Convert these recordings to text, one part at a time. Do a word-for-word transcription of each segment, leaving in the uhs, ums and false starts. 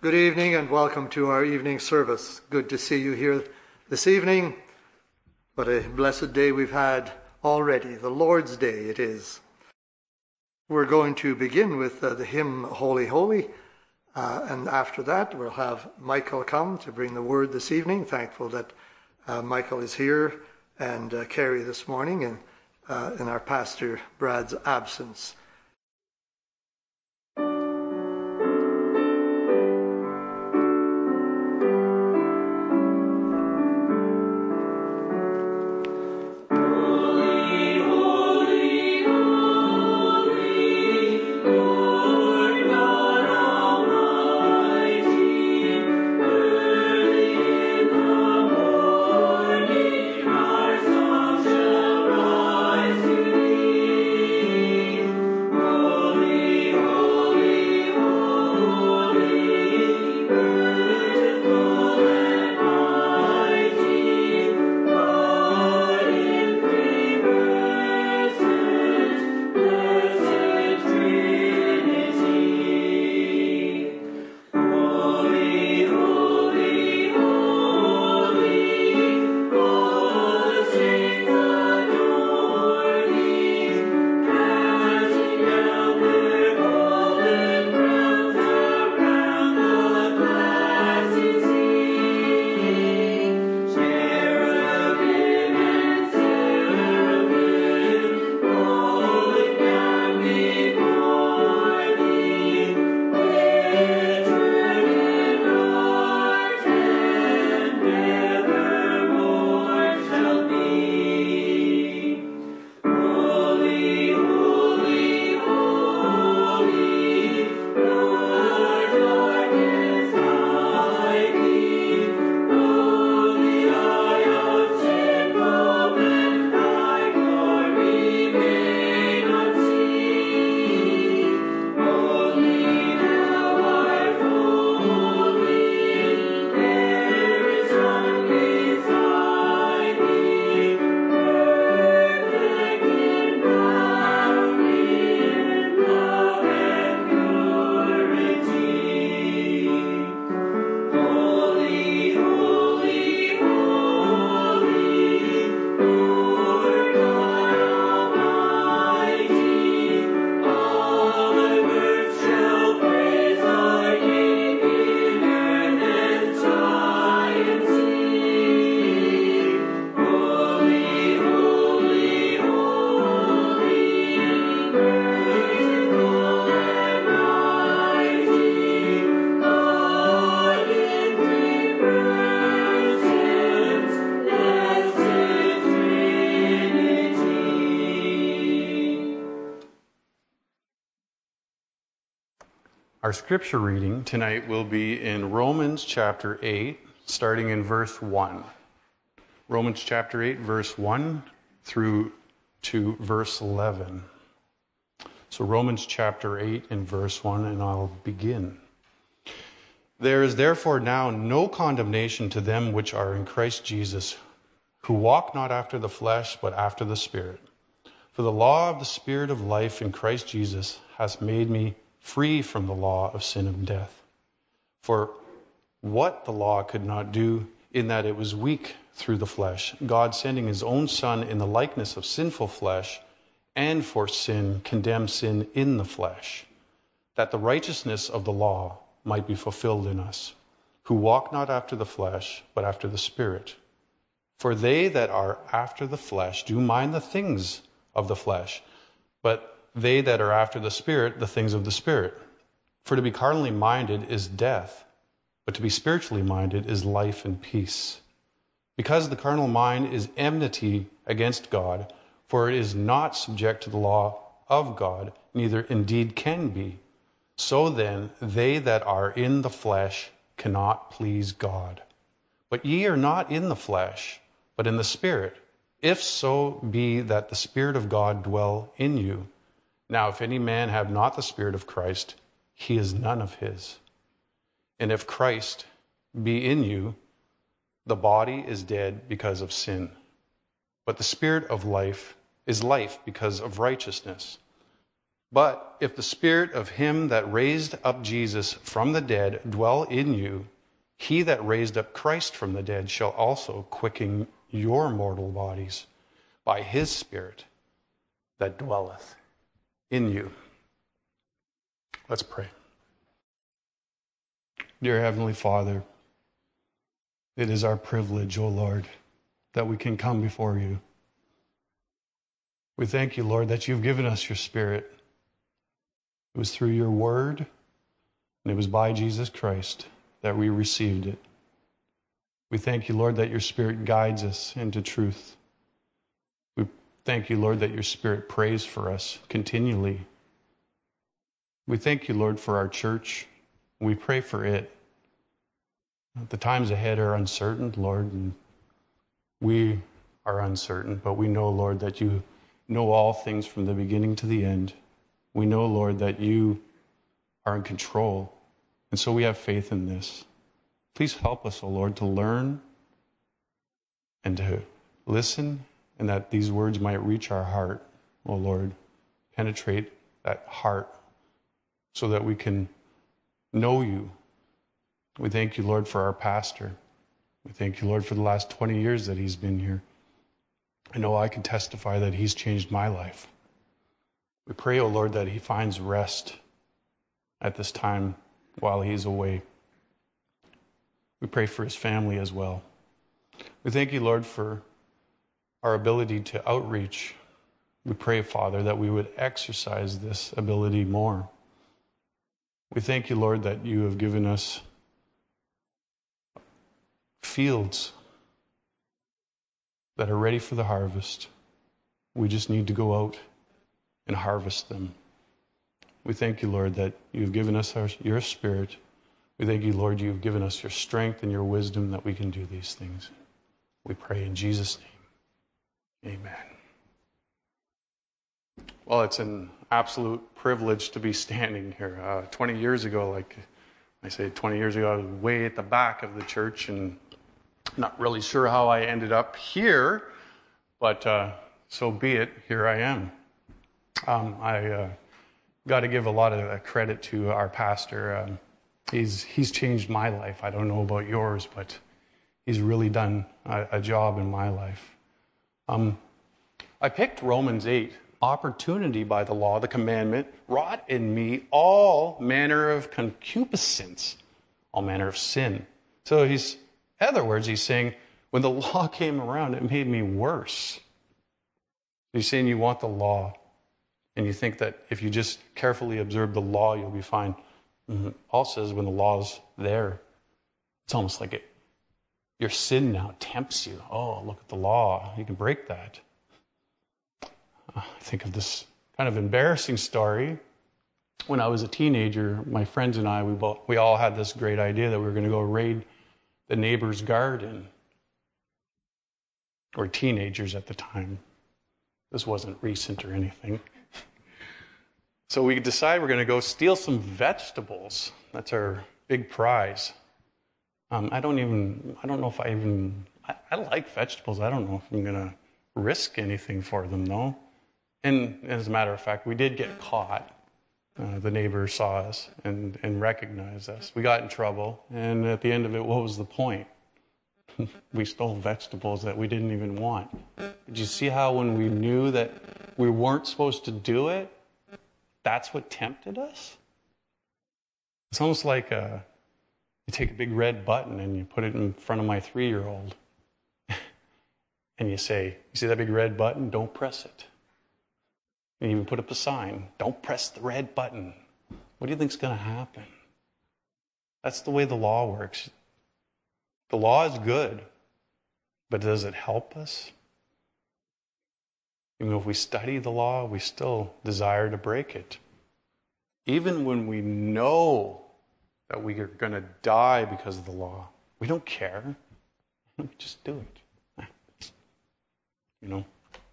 Good evening and welcome to our evening service. Good to see you here this evening. What a blessed day we've had already. The Lord's Day it is. We're going to begin with uh, the hymn Holy, Holy. Uh, and after that we'll have Michael come to bring the word this evening. Thankful that uh, Michael is here and uh, Carrie this morning and uh, in our pastor Brad's absence. Our scripture reading tonight will be in Romans chapter eight, starting in verse one. Romans chapter eight, verse one through to verse eleven. So Romans chapter eight and verse one, and I'll begin. There is therefore now no condemnation to them which are in Christ Jesus, who walk not after the flesh, but after the Spirit. For the law of the Spirit of life in Christ Jesus has made me free from the law of sin and death. For what the law could not do, in that it was weak through the flesh, God sending his own Son in the likeness of sinful flesh, and for sin condemned sin in the flesh, that the righteousness of the law might be fulfilled in us, who walk not after the flesh, but after the Spirit. For they that are after the flesh do mind the things of the flesh, but they that are after the Spirit, the things of the Spirit. For to be carnally minded is death, but to be spiritually minded is life and peace. Because the carnal mind is enmity against God, for it is not subject to the law of God, neither indeed can be. So then, they that are in the flesh cannot please God. But ye are not in the flesh, but in the Spirit, if so be that the Spirit of God dwell in you. Now, if any man have not the Spirit of Christ, he is none of his. And if Christ be in you, the body is dead because of sin, but the Spirit of life is life because of righteousness. But if the Spirit of him that raised up Jesus from the dead dwell in you, he that raised up Christ from the dead shall also quicken your mortal bodies by his Spirit that dwelleth in you. Let's pray. Dear Heavenly Father, it is our privilege, O Lord, that we can come before you. We thank you, Lord, that you've given us your Spirit. It was through your word, and it was by Jesus Christ that we received it. We thank you, Lord, that your Spirit guides us into truth. We thank you, Lord, that your Spirit prays for us continually. We thank you, Lord, for our church. We pray for it. The times ahead are uncertain, Lord, and we are uncertain, but we know, Lord, that you know all things from the beginning to the end. We know, Lord, that you are in control, and so we have faith in this. Please help us, O Lord, to learn and to listen, and that these words might reach our heart, O Lord, penetrate that heart so that we can know you. We thank you, Lord, for our pastor. We thank you, Lord, for the last twenty years that he's been here. I know I can testify that he's changed my life. We pray, O Lord, that he finds rest at this time while he's away. We pray for his family as well. We thank you, Lord, for our ability to outreach. We pray, Father, that we would exercise this ability more. We thank you, Lord, that you have given us fields that are ready for the harvest. We just need to go out and harvest them. We thank you, Lord, that you've given us our, your Spirit. We thank you, Lord, you've given us your strength and your wisdom that we can do these things. We pray in Jesus' name. Amen. Well, it's an absolute privilege to be standing here. Uh, twenty years ago, like I say, twenty years ago, I was way at the back of the church and not really sure how I ended up here, but uh, so be it. Here I am. Um, I uh, got to give a lot of credit to our pastor. Um, he's he's changed my life. I don't know about yours, but he's really done a, a job in my life. Um, I picked Romans eight. Opportunity by the law, the commandment, wrought in me all manner of concupiscence, all manner of sin. So he's, in other words, he's saying, when the law came around, it made me worse. He's saying you want the law, and you think that if you just carefully observe the law, you'll be fine. Mm-hmm. Paul says when the law's there, it's almost like it, your sin now tempts you. Oh, look at the law. You can break that. I think of this kind of embarrassing story. When I was a teenager, my friends and I, we both, we all had this great idea that we were going to go raid the neighbor's garden. Or teenagers at the time. This wasn't recent or anything. So we decided we're going to go steal some vegetables. That's our big prize. Um, I don't even, I don't know if I even, I, I like vegetables. I don't know if I'm going to risk anything for them, though. And as a matter of fact, we did get caught. Uh, the neighbor saw us and, and recognized us. We got in trouble, and at the end of it, what was the point? We stole vegetables that we didn't even want. Did you see how when we knew that we weren't supposed to do it, that's what tempted us? It's almost like a, you take a big red button and you put it in front of my three-year-old, and you say, you see that big red button? Don't press it. And you even put up a sign, don't press the red button. What do you think is going to happen? That's the way the law works. The law is good, but does it help us? Even if we study the law, we still desire to break it. Even when we know that we are going to die because of the law, we don't care. We just do it. You know?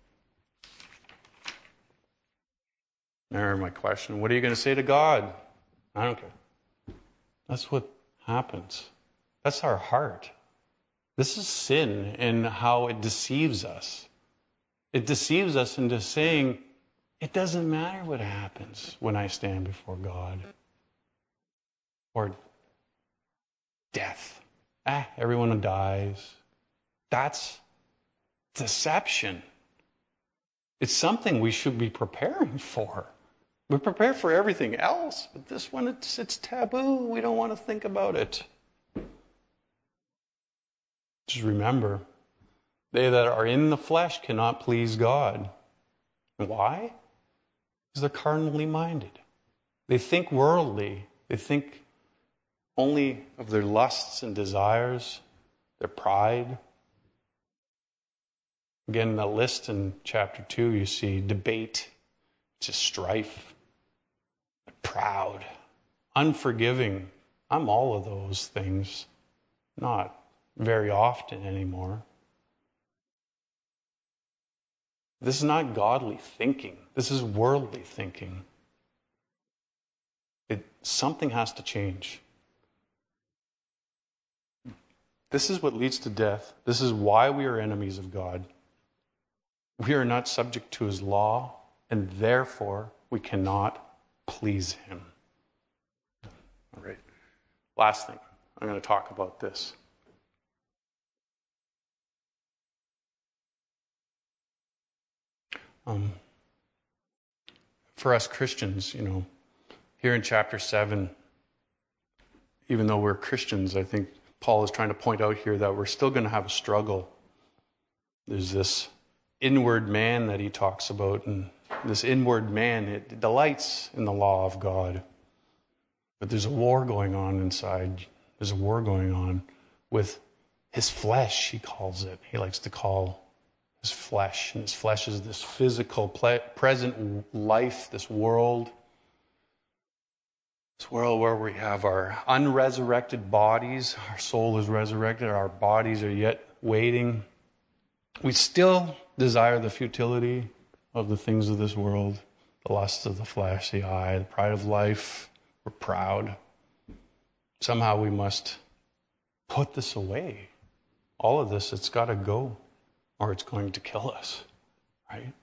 There, my question. What are you going to say to God? I don't care. That's what happens. That's our heart. This is sin and how it deceives us. It deceives us into saying, It doesn't matter what happens when I stand before God. Or death. Ah, everyone dies. That's deception. It's something we should be preparing for. We prepare for everything else, but this one, it's, it's taboo. We don't want to think about it. Just remember, they that are in the flesh cannot please God. Why? Because they're carnally minded. They think worldly. They think only of their lusts and desires, their pride. Again, in the list in chapter two, you see debate, just strife, proud, unforgiving. I'm all of those things, not very often anymore. This is not godly thinking. This is worldly thinking. It, something has to change. This is what leads to death. This is why we are enemies of God. We are not subject to his law, and therefore we cannot please him. All right. Last thing. I'm going to talk about this. Um, for us Christians, you know, here in chapter seven, even though we're Christians, I think Paul is trying to point out here that we're still going to have a struggle. There's this inward man that he talks about, and this inward man, it delights in the law of God. But there's a war going on inside. There's a war going on with his flesh, he calls it. He likes to call his flesh. And his flesh is this physical, present life, this world. This world where we have our unresurrected bodies. Our soul is resurrected. Our bodies are yet waiting. We still desire the futility of the things of this world, the lusts of the flesh, the eye, the pride of life. We're proud. Somehow we must put this away. All of this, it's got to go, or it's going to kill us, right?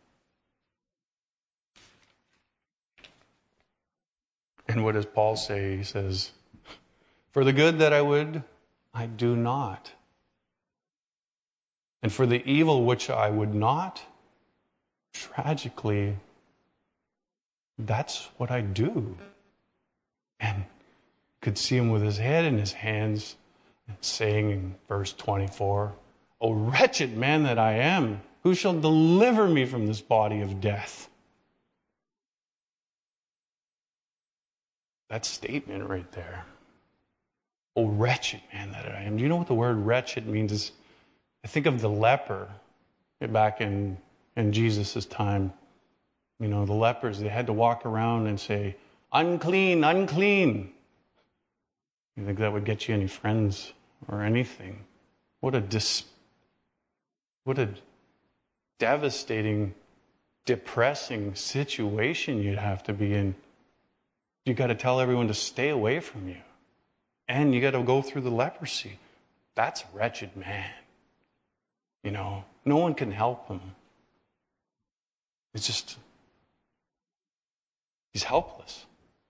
And what does Paul say? He says, for the good that I would, I do not. And for the evil which I would not, tragically, that's what I do. And could see him with his head in his hands, saying in verse twenty-four, O wretched man that I am, who shall deliver me from this body of death? That statement right there. O wretched man that I am. Do you know what the word wretched means? Is I think of the leper back in, in Jesus' time. You know, the lepers, they had to walk around and say, unclean, unclean. You think that would get you any friends or anything? What a dis, what a devastating, depressing situation you'd have to be in. You got to tell everyone to stay away from you. And you got to go through the leprosy. That's a wretched man. You know, no one can help him. It's just, he's helpless.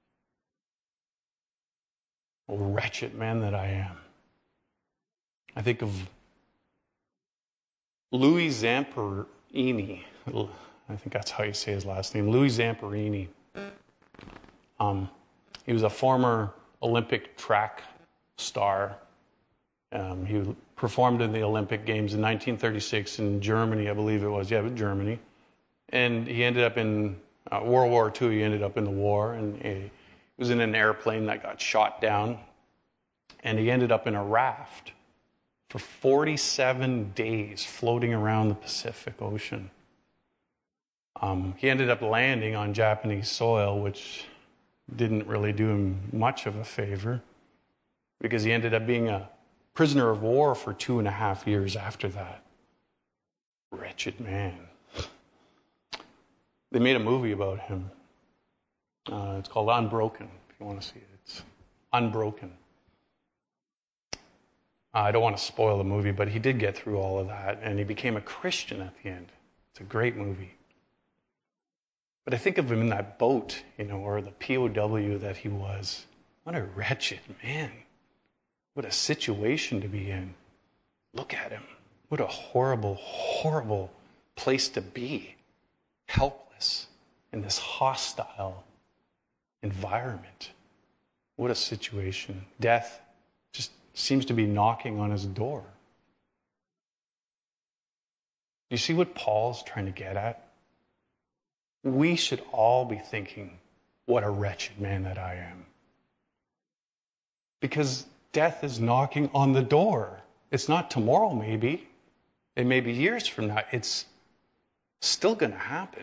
Oh, wretched man that I am. I think of Louis Zamperini. I think that's how you say his last name. Louis Zamperini. Um, he was a former Olympic track star. Um, he performed in the Olympic Games in nineteen thirty-six in Germany, I believe it was. Yeah, but Germany. And he ended up in uh, World War Two. He ended up in the war, and he was in an airplane that got shot down. And he ended up in a raft for forty-seven days floating around the Pacific Ocean. Um, he ended up landing on Japanese soil, which didn't really do him much of a favor, because he ended up being a prisoner of war for two and a half years after that. Wretched man. They made a movie about him. Uh, it's called Unbroken, if you want to see it. It's Unbroken. Uh, I don't want to spoil the movie, but he did get through all of that, and he became a Christian at the end. It's a great movie. But I think of him in that boat, you know, or the P O W that he was. What a wretched man. What a situation to be in. Look at him. What a horrible, horrible place to be. Helpless in this hostile environment. What a situation. Death just seems to be knocking on his door. You see what Paul's trying to get at? We should all be thinking, what a wretched man that I am. Because death is knocking on the door. It's not tomorrow, maybe. It may be years from now. It's still going to happen.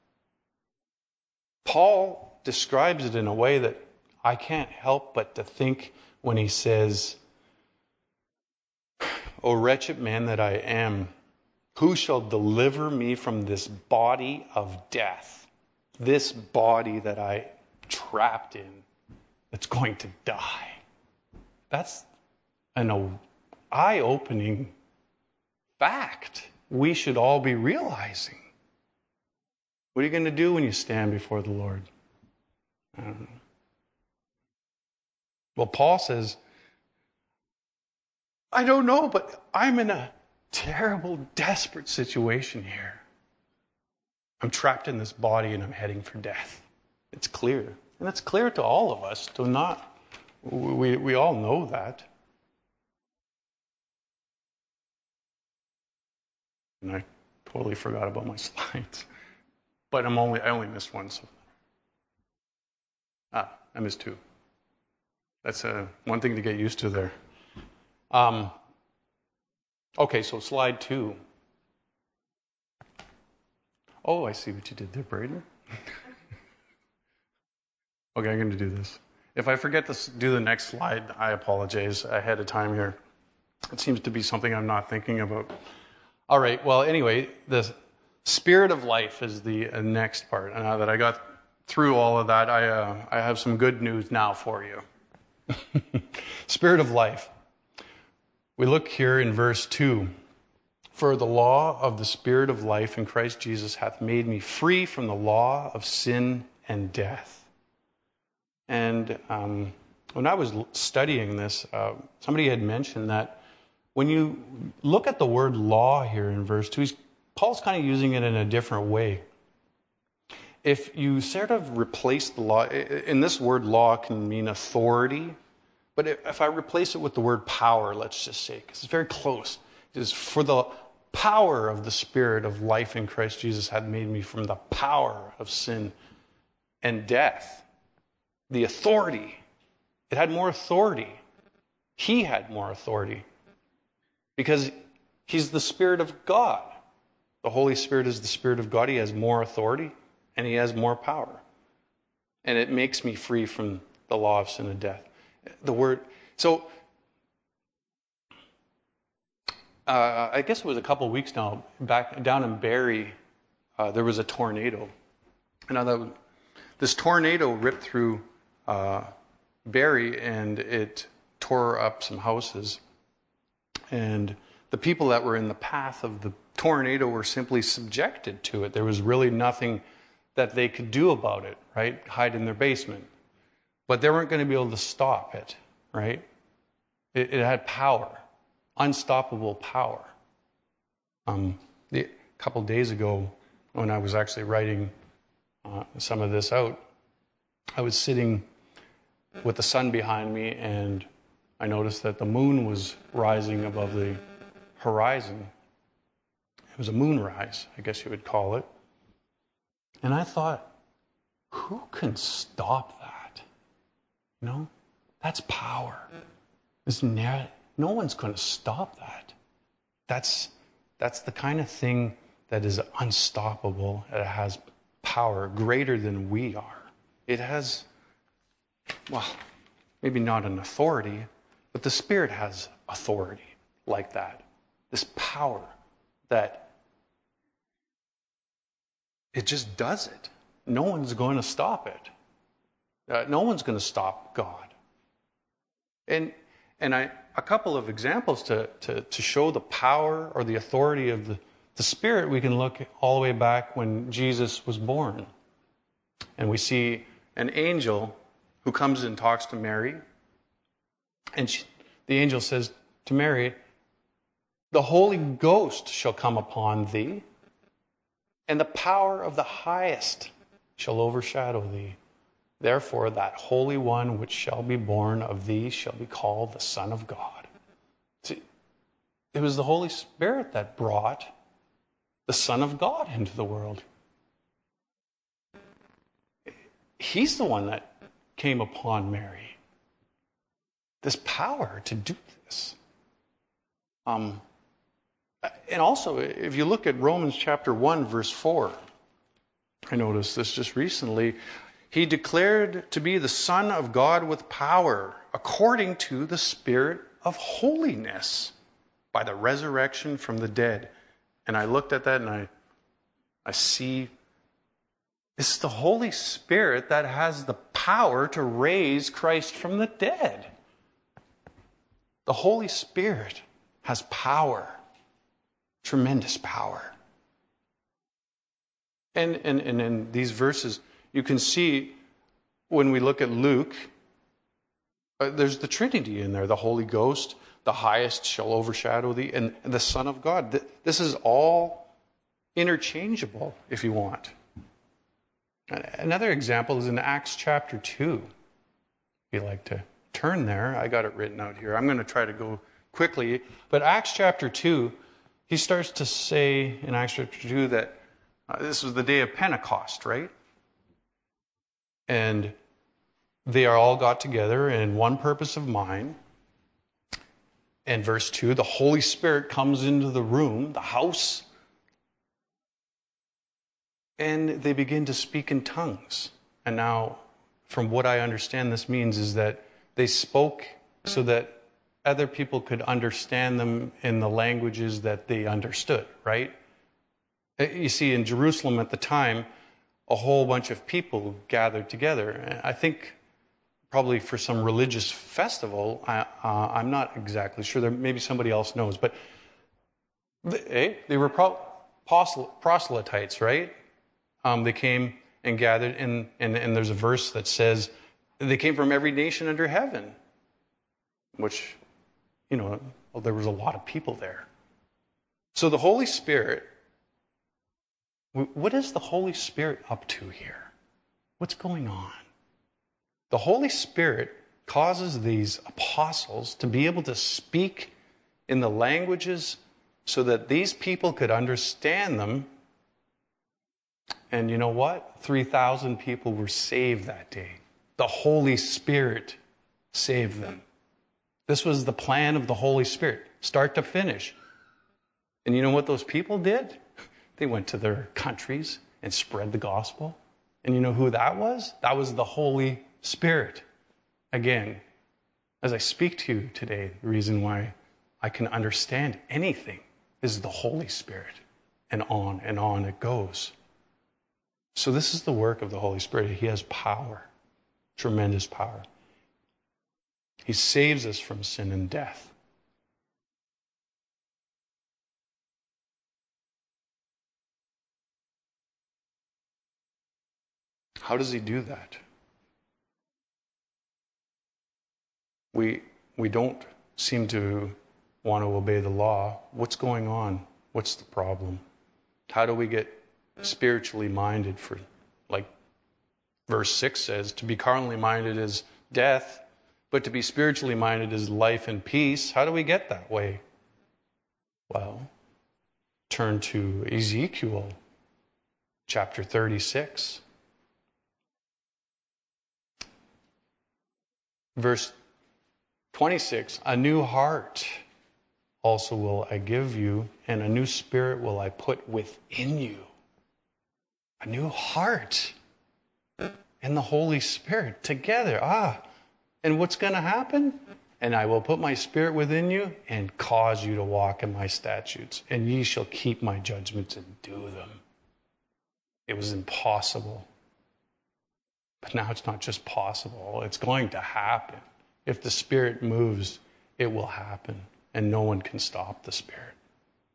Paul describes it in a way that I can't help but to think when he says, O wretched man that I am, who shall deliver me from this body of death? This body that I trapped in, that's going to die. That's an eye-opening fact we should all be realizing. What are you going to do when you stand before the Lord? I don't know. Well, Paul says, I don't know, but I'm in a terrible, desperate situation here. I'm trapped in this body and I'm heading for death. It's clear. And it's clear to all of us. To not, we, we all know that. And I totally forgot about my slides. But I'm only, I only missed one. So. Ah, I missed two. That's uh, one thing to get used to there. Um, okay, so slide two. Oh, I see what you did there, Braden. Okay, I'm going to do this. If I forget to do the next slide, I apologize ahead of time here. It seems to be something I'm not thinking about. All right, well, anyway, the spirit of life is the uh, next part. And now that I got through all of that, I, uh, I have some good news now for you. Spirit of life. We look here in verse two. For the law of the Spirit of life in Christ Jesus hath made me free from the law of sin and death. And um, when I was studying this, uh, somebody had mentioned that when you look at the word law here in verse two, Paul's kind of using it in a different way. If you sort of replace the law, in this word law can mean authority, but if I replace it with the word power, let's just say, because it's very close, it is for the power of the Spirit of life in Christ Jesus had made me from the power of sin and death. The authority. It had more authority. He had more authority. Because he's the Spirit of God. The Holy Spirit is the Spirit of God. He has more authority and he has more power. And it makes me free from the law of sin and death. The word, so uh, I guess it was a couple of weeks now, back down in Barrie, uh, there was a tornado. And that, this tornado ripped through uh, Barrie and it tore up some houses. And the people that were in the path of the tornado were simply subjected to it. There was really nothing that they could do about it, right? Hide in their basement. But they weren't going to be able to stop it, right? It, it had power, unstoppable power. Um, the, a couple of days ago, when I was actually writing uh, some of this out, I was sitting with the sun behind me, and I noticed that the moon was rising above the horizon. It was a moonrise, I guess you would call it. And I thought, who can stop that? You know, that's power. There's no, no one's going to stop that. That's that's the kind of thing that is unstoppable. It has power greater than we are. It has, well, maybe not an authority, but the Spirit has authority like that. This power that it just does it. No one's going to stop it. Uh, no one's going to stop God. And and I a couple of examples to, to, to show the power or the authority of the, the Spirit, we can look all the way back when Jesus was born. And we see an angel who comes and talks to Mary. And she, the angel says to Mary, "The Holy Ghost shall come upon thee, and the power of the highest shall overshadow thee. Therefore that Holy One which shall be born of thee shall be called the Son of God." See, it was the Holy Spirit that brought the Son of God into the world. He's the one that came upon Mary. This power to do this. Um, and also, if you look at Romans chapter one, verse four, I noticed this just recently. He declared to be the Son of God with power, according to the Spirit of holiness, by the resurrection from the dead. And I looked at that and I, I see it's the Holy Spirit that has the power to raise Christ from the dead. The Holy Spirit has power, tremendous power. And, and, and in these verses, you can see when we look at Luke, uh, there's the Trinity in there, the Holy Ghost, the highest shall overshadow thee, and, and the Son of God. This is all interchangeable, if you want. Another example is in Acts chapter two. If you'd like to turn there, I got it written out here. I'm going to try to go quickly. But Acts chapter two, he starts to say in Acts chapter two that uh, this was the day of Pentecost, right? And they are all got together in one purpose of mind. And verse two, the Holy Spirit comes into the room, the house, and they begin to speak in tongues. And now, from what I understand, this means is that they spoke so that other people could understand them in the languages that they understood, right? You see, in Jerusalem at the time, a whole bunch of people gathered together. I think probably for some religious festival. I, uh, I'm not exactly sure. There, maybe somebody else knows. But they, they were pro- proselytes, right? Um, they came and gathered, and, and, and there's a verse that says they came from every nation under heaven, which, you know, well, there was a lot of people there. So the Holy Spirit, what is the Holy Spirit up to here? What's going on? The Holy Spirit causes these apostles to be able to speak in the languages so that these people could understand them. And you know what? three thousand people were saved that day. The Holy Spirit saved them. This was the plan of the Holy Spirit, start to finish. And you know what those people did? They went to their countries and spread the gospel. And you know who that was? That was the Holy Spirit. Again, as I speak to you today, the reason why I can understand anything is the Holy Spirit. And on and on it goes. So this is the work of the Holy Spirit. He has power, tremendous power. He saves us from sin and death. How does he do that? We, we don't seem to want to obey the law. What's going on? What's the problem? How do we get spiritually minded? For, like verse six says, to be carnally minded is death, but to be spiritually minded is life and peace. How do we get that way? Well, turn to Ezekiel chapter thirty-six. Verse twenty-six, a new heart also will I give you, and a new spirit will I put within you. A new heart and the Holy Spirit together. Ah, and what's going to happen? And I will put my spirit within you and cause you to walk in my statutes, and ye shall keep my judgments and do them. It was impossible. But now it's not just possible, it's going to happen. If the Spirit moves, it will happen, and no one can stop the Spirit.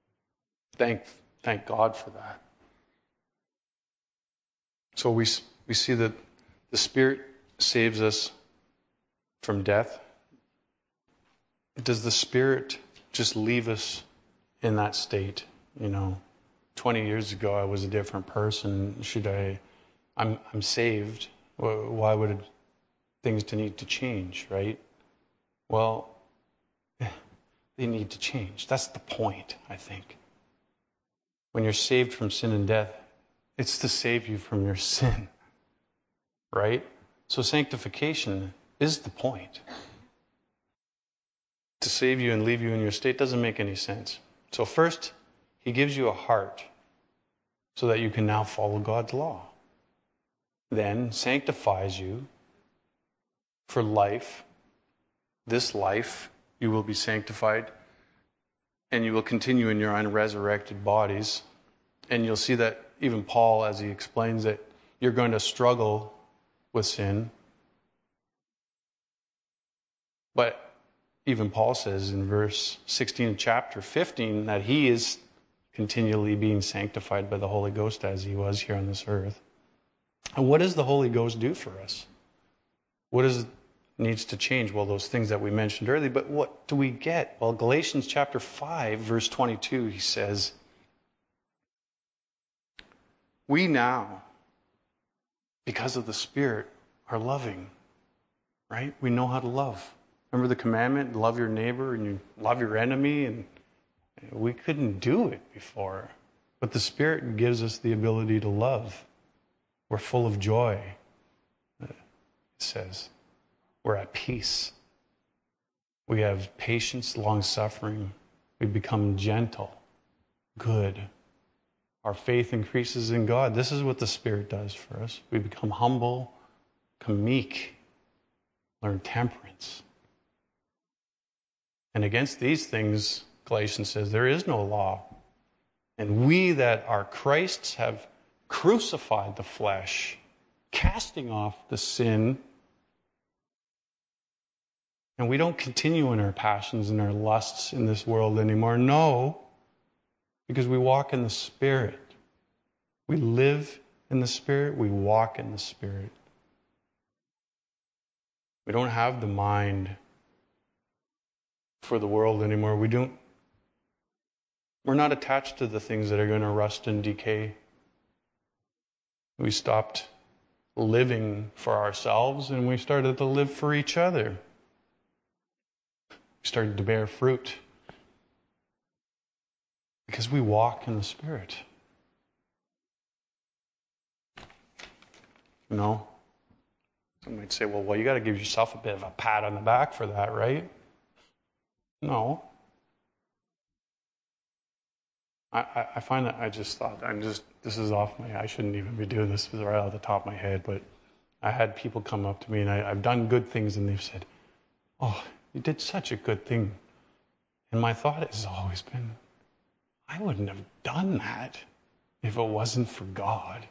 Thank, thank God for that. So we, we see that the Spirit saves us from death. Does the Spirit just leave us in that state? You know, twenty years ago I was a different person. Should I, I'm, I'm saved. Why would things to need to change, right? Well, they need to change. That's the point, I think. When you're saved from sin and death, it's to save you from your sin, right? So sanctification is the point. To save you and leave you in your state doesn't make any sense. So first, he gives you a heart so that you can now follow God's law. Then sanctifies you for life. This life, you will be sanctified, and you will continue in your unresurrected bodies. And you'll see that even Paul, as he explains it, you're going to struggle with sin. But even Paul says in verse sixteen of chapter fifteen that he is continually being sanctified by the Holy Ghost as he was here on this earth. And what does the Holy Ghost do for us? What does it needs to change? Well, those things that we mentioned earlier, but what do we get? Well, Galatians chapter five, verse twenty-two, he says, we now, because of the Spirit, are loving, right? We know how to love. Remember the commandment, love your neighbor and you love your enemy, and we couldn't do it before. But the Spirit gives us the ability to love. We're full of joy, it says. We're at peace. We have patience, long-suffering. We become gentle, good. Our faith increases in God. This is what the Spirit does for us. We become humble, become meek, learn temperance. And against these things, Galatians says, there is no law. And we that are Christ's have crucified the flesh, casting off the sin. And we don't continue in our passions and our lusts in this world anymore. No, because we walk in the Spirit. We live in the Spirit. We walk in the Spirit. We don't have the mind for the world anymore. We don't. We're not attached to the things that are going to rust and decay. We stopped living for ourselves and we started to live for each other. We started to bear fruit because we walk in the Spirit. You know, some might say, well, well, you got to give yourself a bit of a pat on the back for that, right? No. I, I find that I just thought, I'm just, this is off my, I shouldn't even be doing this, right off the top of my head, but I had people come up to me and I, I've done good things and they've said, oh, you did such a good thing. And my thought has always been, I wouldn't have done that if it wasn't for God.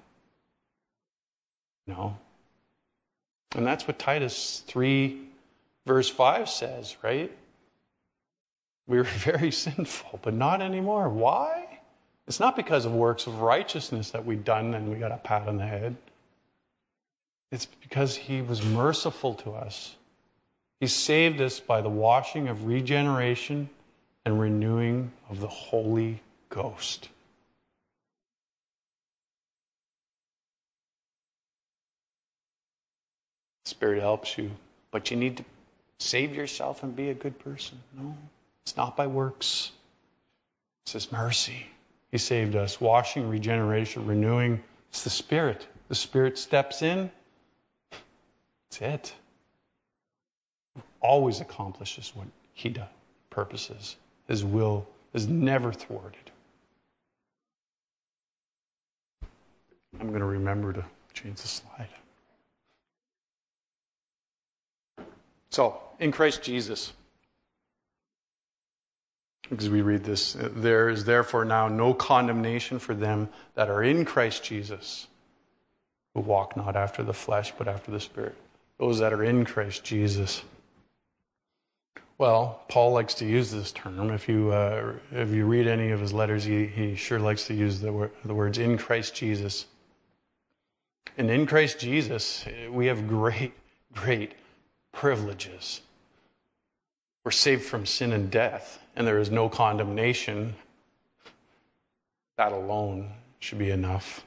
No. And that's what Titus three, verse five says, right? We were very sinful, but not anymore. Why? It's not because of works of righteousness that we've done and we got a pat on the head. It's because he was merciful to us. He saved us by the washing of regeneration and renewing of the Holy Ghost. The Spirit helps you, but you need to save yourself and be a good person. No, it's not by works. It's His mercy. He saved us. Washing, regeneration, renewing. It's the Spirit. The Spirit steps in. That's it. Always accomplishes what He does. Purposes. His will is never thwarted. I'm going to remember to change the slide. So, in Christ Jesus, because we read this, there is therefore now no condemnation for them that are in Christ Jesus, who walk not after the flesh, but after the Spirit. Those that are in Christ Jesus. Well, Paul likes to use this term. If you uh, if you read any of his letters, he, he sure likes to use the, wor- the words in Christ Jesus. And in Christ Jesus, we have great, great privileges. We're saved from sin and death, and there is no condemnation. That alone should be enough.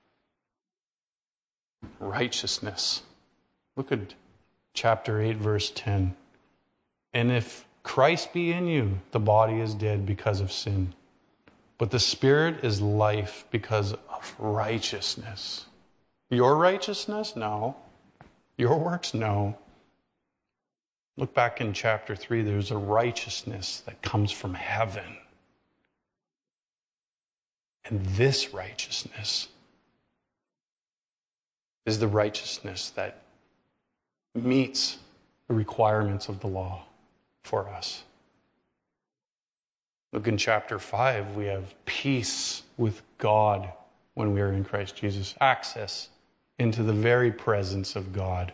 Righteousness. Look at chapter eight, verse ten. And if Christ be in you, the body is dead because of sin, but the Spirit is life because of righteousness. Your righteousness? No. Your works? No. Look back in chapter three. There's a righteousness that comes from heaven. And this righteousness is the righteousness that meets the requirements of the law for us. Look in chapter five, we have peace with God when we are in Christ Jesus. Access into the very presence of God.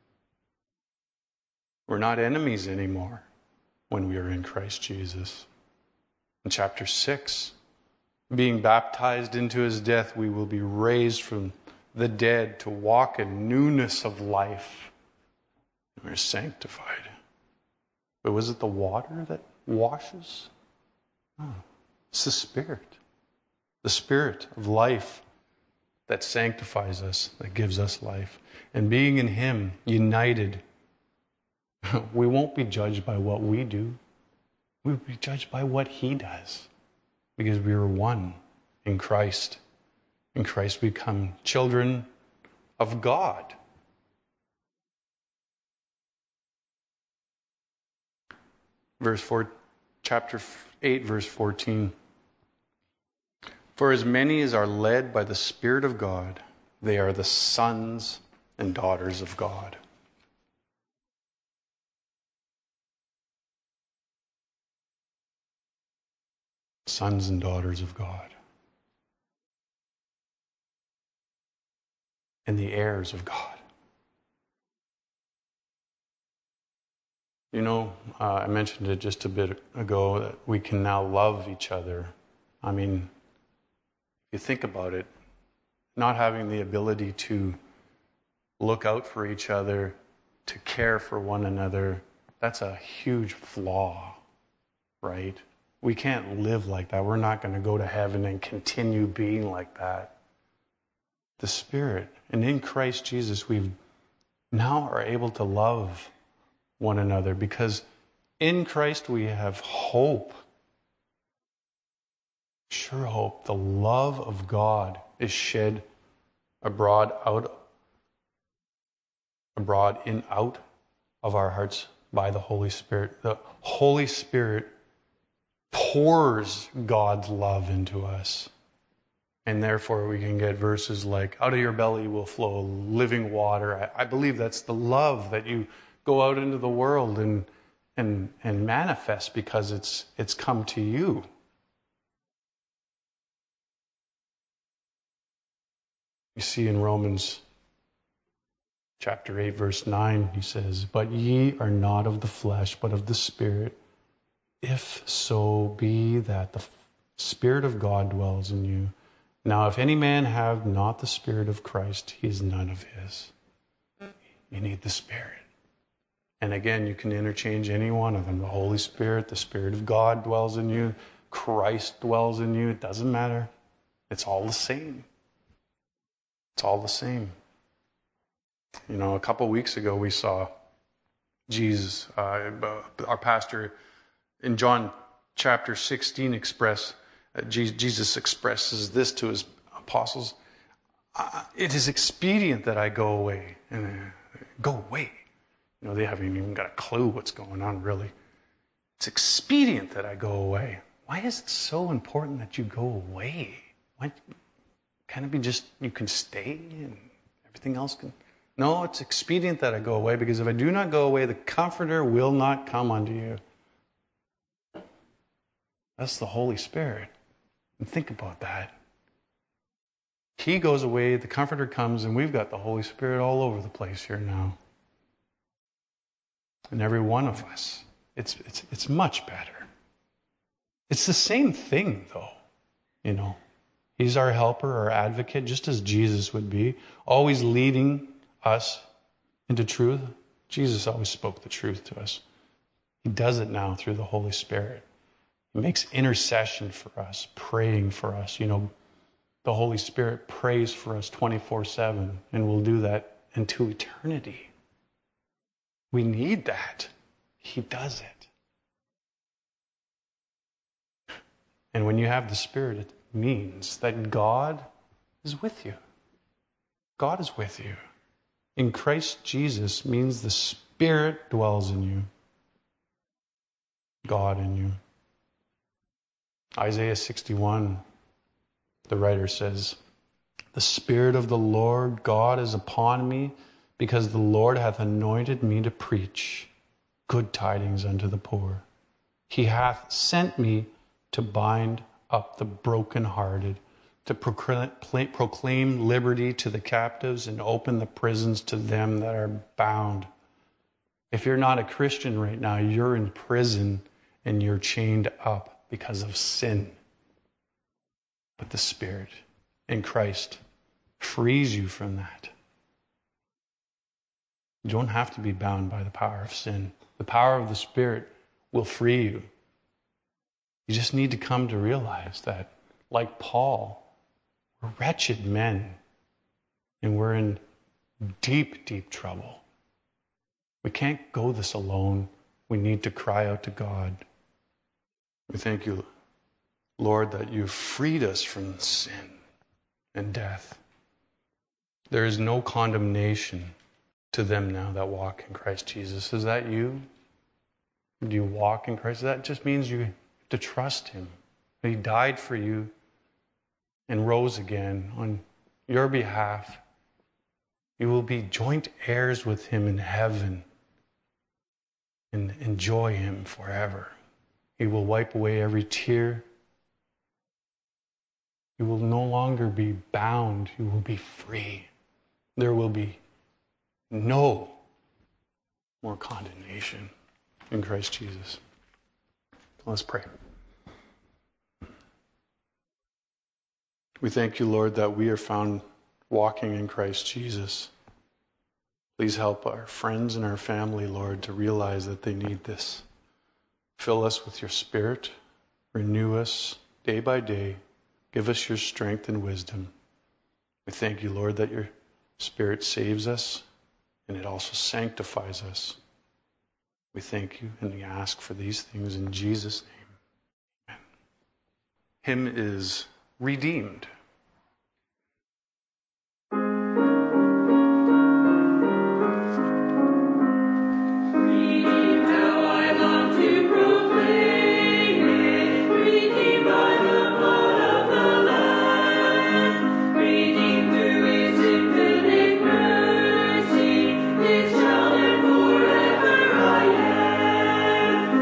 We're not enemies anymore when we are in Christ Jesus. In chapter six, being baptized into his death, we will be raised from the dead to walk in newness of life. We're sanctified. But was it the water that washes? No. It's the Spirit. The Spirit of life that sanctifies us, that gives us life. And being in him, united, we won't be judged by what we do. We'll be judged by what he does. Because we are one in Christ. In Christ we become children of God. Verse four, chapter eight, verse fourteen. For as many as are led by the Spirit of God, they are the sons and daughters of God. Sons and daughters of God. And the heirs of God. You know, uh, I mentioned it just a bit ago that we can now love each other. I mean, if you think about it, not having the ability to look out for each other, to care for one another, that's a huge flaw, right? We can't live like that. We're not going to go to heaven and continue being like that. The Spirit, and in Christ Jesus, we now are able to love one another because in Christ we have hope. Sure hope. The love of God is shed abroad out abroad in out of our hearts by the Holy Spirit. The Holy Spirit pours God's love into us. And therefore we can get verses like, out of your belly will flow living water. I, I believe that's the love that you go out into the world and and and manifest because it's it's come to you. You see in Romans chapter eight, verse nine, he says, but ye are not of the flesh, but of the Spirit, if so be that the Spirit of God dwells in you. Now, if any man have not the Spirit of Christ, he is none of his. You need the Spirit. And again, you can interchange any one of them. The Holy Spirit, the Spirit of God dwells in you. Christ dwells in you. It doesn't matter. It's all the same. It's all the same. You know, a couple weeks ago we saw Jesus, uh, our pastor in John chapter sixteen express, uh, Jesus expresses this to his apostles. Uh, it is expedient that I go away. And uh, go away. You know, they haven't even got a clue what's going on, really. It's expedient that I go away. Why is it so important that you go away? Why can't it be just you can stay and everything else can? No, it's expedient that I go away, because if I do not go away, the Comforter will not come unto you. That's the Holy Spirit. And think about that. He goes away, the Comforter comes, and we've got the Holy Spirit all over the place here now. And every one of us. It's it's it's much better. It's the same thing, though. You know, He's our helper, our advocate, just as Jesus would be, always leading us into truth. Jesus always spoke the truth to us. He does it now through the Holy Spirit. He makes intercession for us, praying for us. You know, the Holy Spirit prays for us twenty-four seven, and will do that into eternity. We need that. He does it. And when you have the Spirit, it means that God is with you. God is with you. In Christ Jesus means the Spirit dwells in you. God in you. Isaiah sixty-one, the writer says, "The Spirit of the Lord God is upon me, because the Lord hath anointed me to preach good tidings unto the poor. He hath sent me to bind up the brokenhearted, to proclaim liberty to the captives and open the prisons to them that are bound." If you're not a Christian right now, you're in prison and you're chained up because of sin. But the Spirit in Christ frees you from that. You don't have to be bound by the power of sin. The power of the Spirit will free you. You just need to come to realize that, like Paul, we're wretched men and we're in deep, deep trouble. We can't go this alone. We need to cry out to God. We thank you, Lord, that you've freed us from sin and death. There is no condemnation to them now that walk in Christ Jesus. Is that you? Do you walk in Christ? That just means you have to trust him. He died for you and rose again on your behalf. You will be joint heirs with him in heaven and enjoy him forever. He will wipe away every tear. You will no longer be bound. You will be free. There will be no more condemnation in Christ Jesus. Let's pray. We thank you, Lord, that we are found walking in Christ Jesus. Please help our friends and our family, Lord, to realize that they need this. Fill us with your Spirit. Renew us day by day. Give us your strength and wisdom. We thank you, Lord, that your Spirit saves us and it also sanctifies us. We thank you and we ask for these things in Jesus' name. Amen. Hymn is Redeemed.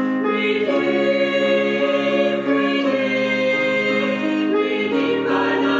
Redeemed by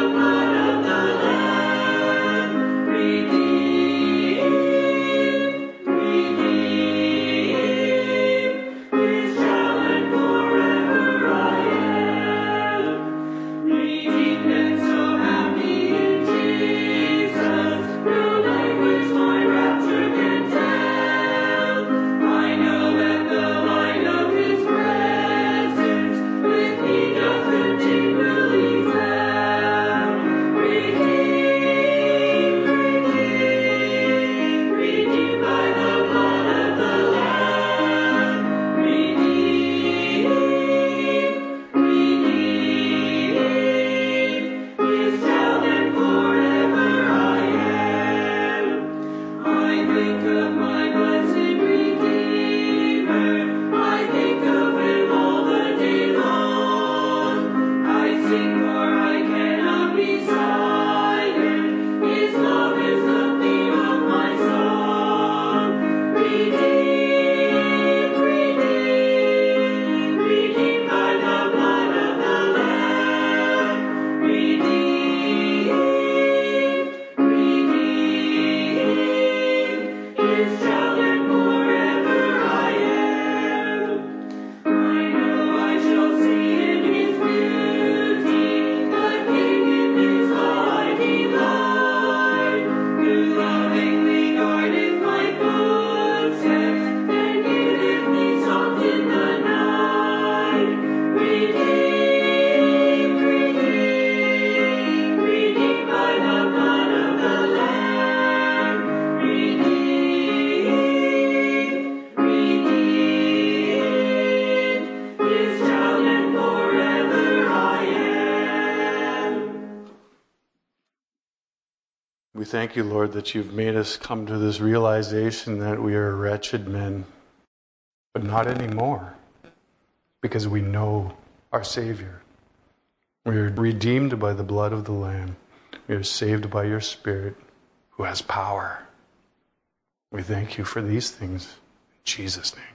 We thank you, Lord, that you've made us come to this realization that we are wretched men, but not anymore, because we know our Savior. We are redeemed by the blood of the Lamb. We are saved by your Spirit, who has power. We thank you for these things in Jesus' name.